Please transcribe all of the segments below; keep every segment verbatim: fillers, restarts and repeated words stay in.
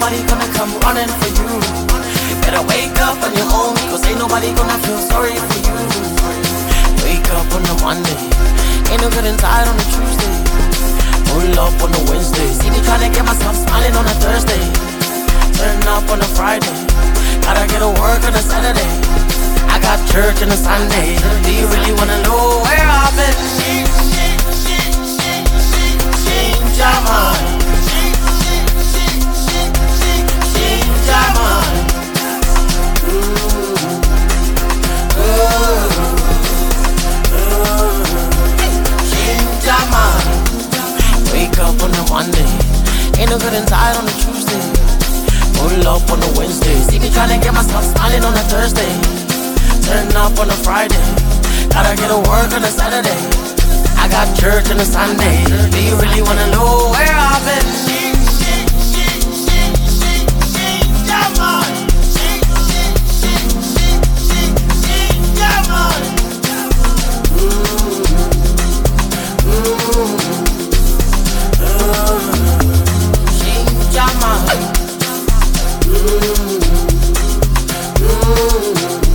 nobody gonna come running for you. You better wake up on your own, cause ain't nobody gonna feel sorry for you. Wake up on the Monday, ain't no getting tired on a Tuesday. Pull up on the Wednesday, see me trying to get myself smiling on a Thursday. Turn up on a Friday, gotta get to work on a Saturday. I got church on a Sunday. Do you really wanna know where I've been? Change your mind. Change your mind. Ooh, ooh, ooh. Change your mind. Wake up on a Monday, ain't no good and tired on a Tuesday. Pull up on a Wednesday, see me trying to get myself smiling on a Thursday. Turn up on a Friday, gotta get to work on a Saturday. I got church on a Sunday. Do you really wanna know where I've been? Come on. Come on. Ooh, ooh, ooh. Change your mind. Ooh, ooh.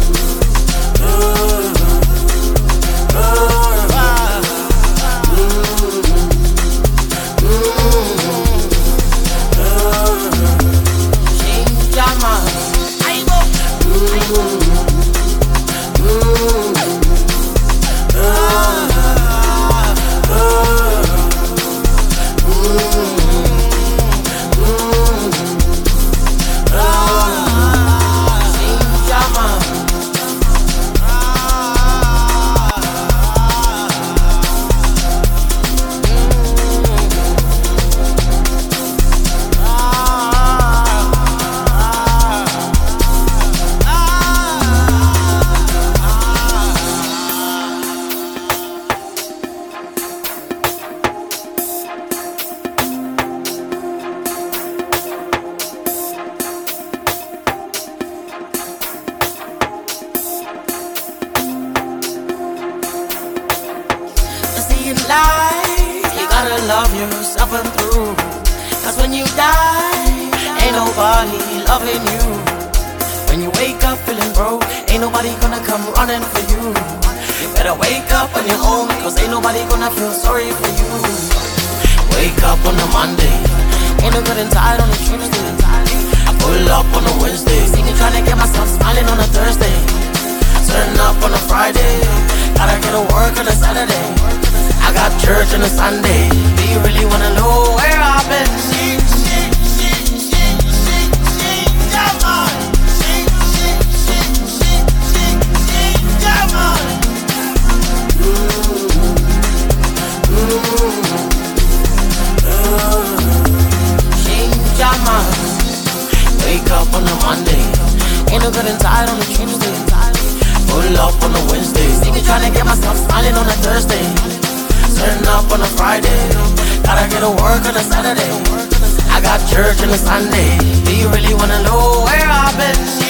You gotta love yourself and through. Cause when you die, ain't nobody loving you. When you wake up feeling broke, ain't nobody gonna come running for you. You better wake up on your own, cause ain't nobody gonna feel sorry for you. Wake up on a Monday, ain't no good and tired on a Tuesday. I pull up on a Wednesday, see me trying to get myself smiling on a Thursday. Turn up on a Friday, gotta get to work on a Saturday. I got church on a Sunday. Do you really wanna know where I've been? Come on. Come on. Ooh, ooh, ooh. Change your mind. Wake up on a Monday, ain't no good and tired on a Tuesday. Pull up on a Wednesday, see me trying to get myself smiling on a Thursday. Turn up on a Friday, gotta get to work on a Saturday. I got church on a Sunday. Do you really wanna know where I've been?